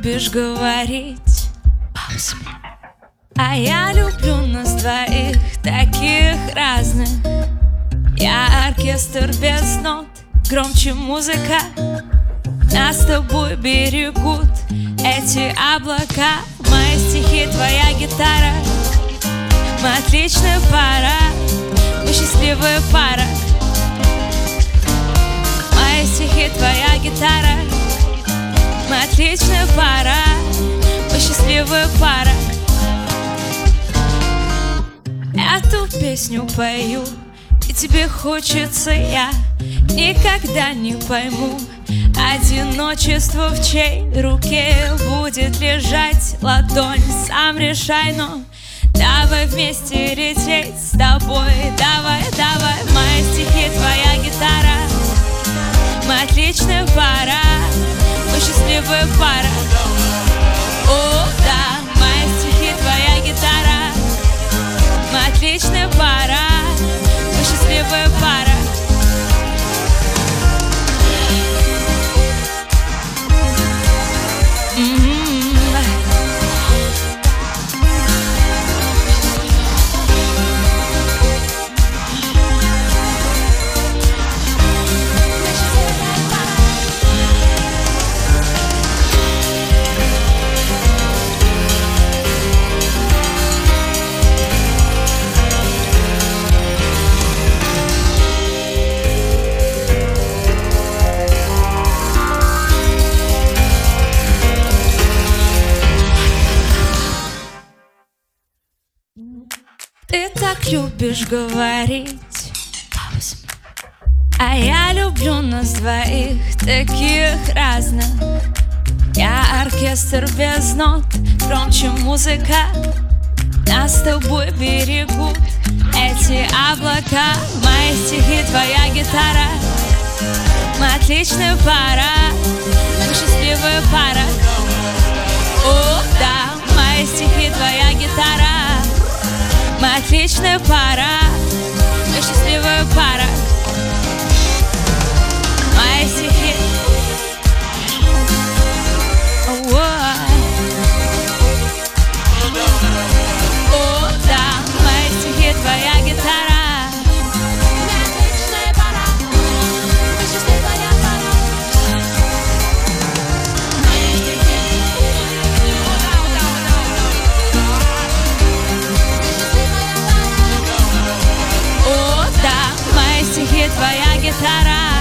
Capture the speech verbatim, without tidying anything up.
любишь говорить паузами, а я люблю нас двоих, таких разных. Я оркестр без нот, громче музыка. Нас с тобой берегут эти облака. Мои стихи, твоя гитара. Мы отличная пара, мы счастливая пара. Мои стихи, твоя гитара. Мы отличная пара, мы счастливая пара. Эту песню пою, и тебе хочется, я никогда не пойму одиночество, в чьей руке будет лежать ладонь. Сам решай, но давай вместе лететь с тобой. Давай, давай, мои стихи, твоя гитара. Мы отличная пара, мы счастливая пара. О, да, мои стихи, твоя гитара. Мы отличная пара, мы счастливая пара. Ты так любишь говорить паузами, а я люблю нас двоих, таких разных. Я оркестр без нот, громче музыка. Нас с тобой берегут эти облака. Мои стихи, твоя гитара. Мы отличная пара, мы счастливая пара. О, да, мои стихи, твоя гитара. Мы отличная пара, мы счастливая пара. Мои стихи. О, О, да, мои стихи, твоя гитара. Мы отличная пара, мы счастливая пара. Мои стихи. О, да, мои стихи, твоя гитара.